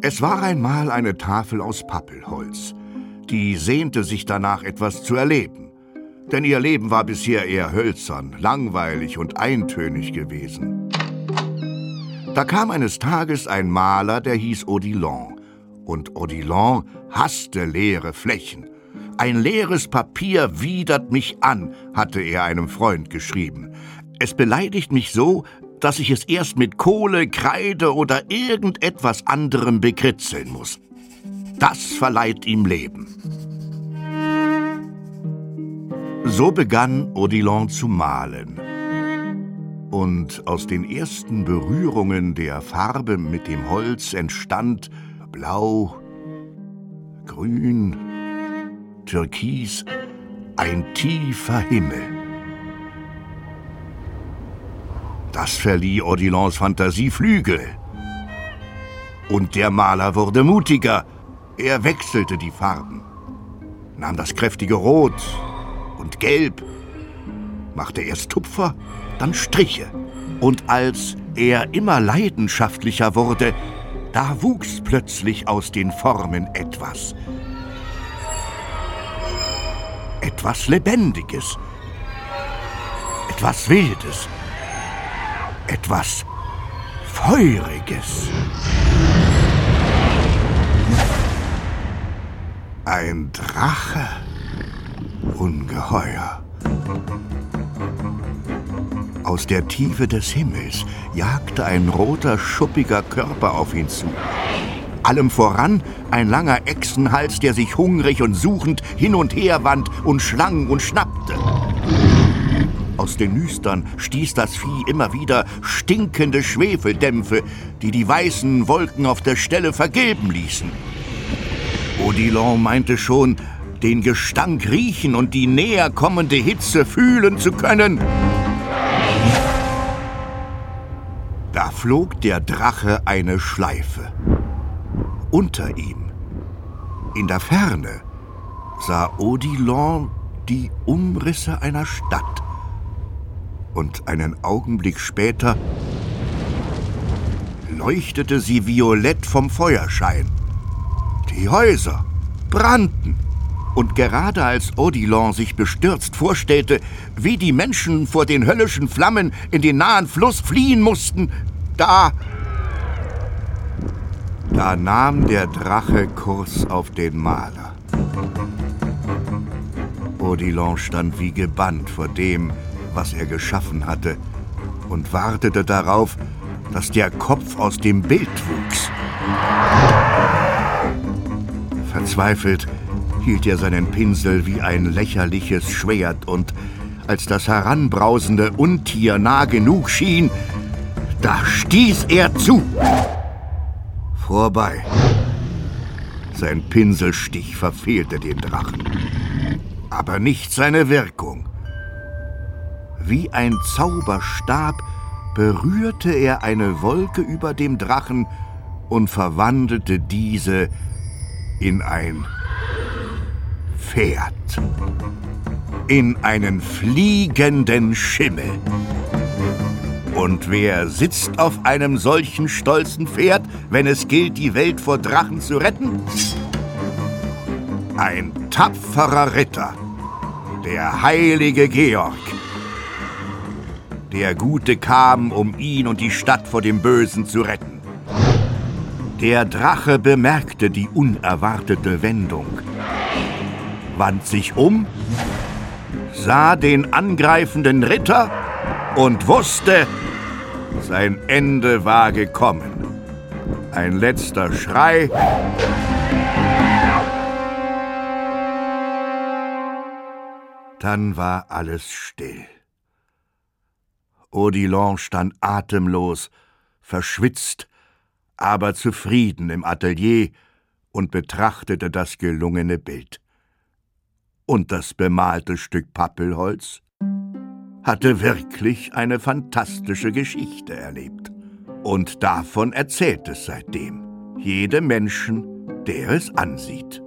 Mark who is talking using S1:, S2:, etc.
S1: Es war einmal eine Tafel aus Pappelholz. Die sehnte sich danach, etwas zu erleben. Denn ihr Leben war bisher eher hölzern, langweilig und eintönig gewesen. Da kam eines Tages ein Maler, der hieß Odilon. Und Odilon hasste leere Flächen. »Ein leeres Papier widert mich an«, hatte er einem Freund geschrieben. »Es beleidigt mich so, dass ich es erst mit Kohle, Kreide oder irgendetwas anderem bekritzeln muss. Das verleiht ihm Leben.« So begann Odilon zu malen. Und aus den ersten Berührungen der Farbe mit dem Holz entstand Blau, Grün, Türkis, ein tiefer Himmel. Das verlieh Odilons Fantasie Flügel. Und der Maler wurde mutiger. Er wechselte die Farben, nahm das kräftige Rot und Gelb, machte erst Tupfer, dann Striche. Und als er immer leidenschaftlicher wurde, da wuchs plötzlich aus den Formen etwas. Etwas Lebendiges, etwas Wildes, etwas Feuriges. Ein Drache, ungeheuer. Aus der Tiefe des Himmels jagte ein roter, schuppiger Körper auf ihn zu. Allem voran ein langer Echsenhals, der sich hungrig und suchend hin und her wand und schlang und schnappte. Aus den Nüstern stieß das Vieh immer wieder stinkende Schwefeldämpfe, die die weißen Wolken auf der Stelle vergilben ließen. Odilon meinte schon, den Gestank riechen und die näher kommende Hitze fühlen zu können. Da flog der Drache eine Schleife. Unter ihm, in der Ferne, sah Odilon die Umrisse einer Stadt. Und einen Augenblick später leuchtete sie violett vom Feuerschein. Die Häuser brannten. Und gerade als Odilon sich bestürzt vorstellte, wie die Menschen vor den höllischen Flammen in den nahen Fluss fliehen mussten, da nahm der Drache Kurs auf den Maler. Odilon stand wie gebannt vor dem, was er geschaffen hatte, und wartete darauf, dass der Kopf aus dem Bild wuchs. Verzweifelt hielt er seinen Pinsel wie ein lächerliches Schwert, und als das heranbrausende Untier nah genug schien, da stieß er zu. Vorbei. Sein Pinselstich verfehlte den Drachen, aber nicht seine Wirkung. Wie ein Zauberstab berührte er eine Wolke über dem Drachen und verwandelte diese in ein Pferd, in einen fliegenden Schimmel. Und wer sitzt auf einem solchen stolzen Pferd, wenn es gilt, die Welt vor Drachen zu retten? Ein tapferer Ritter, der heilige Georg. Der Gute kam, um ihn und die Stadt vor dem Bösen zu retten. Der Drache bemerkte die unerwartete Wendung, wandte sich um, sah den angreifenden Ritter und wusste, sein Ende war gekommen. Ein letzter Schrei. Dann war alles still. Odilon stand atemlos, verschwitzt, aber zufrieden im Atelier und betrachtete das gelungene Bild. Und das bemalte Stück Pappelholz hatte wirklich eine fantastische Geschichte erlebt. Und davon erzählt es seitdem jedem Menschen, der es ansieht.